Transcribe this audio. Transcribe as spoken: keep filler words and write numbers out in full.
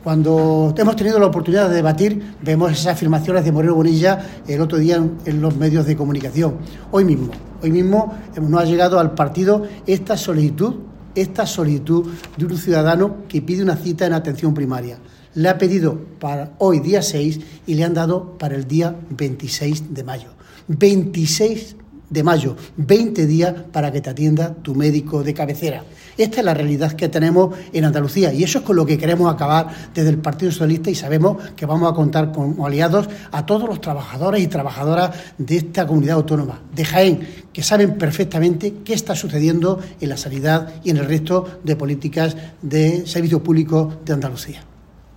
Cuando hemos tenido la oportunidad de debatir, vemos esas afirmaciones de Moreno Bonilla el otro día en, en los medios de comunicación. Hoy mismo, hoy mismo nos ha llegado al partido esta solicitud, esta solicitud de un ciudadano que pide una cita en atención primaria. Le ha pedido para hoy, día seis, y le han dado para el día veintiséis de mayo. veintiséis de mayo, veinte días para que te atienda tu médico de cabecera. Esta es la realidad que tenemos en Andalucía y eso es con lo que queremos acabar desde el Partido Socialista, y sabemos que vamos a contar con aliados a todos los trabajadores y trabajadoras de esta comunidad autónoma, de Jaén, que saben perfectamente qué está sucediendo en la sanidad y en el resto de políticas de servicios públicos de Andalucía.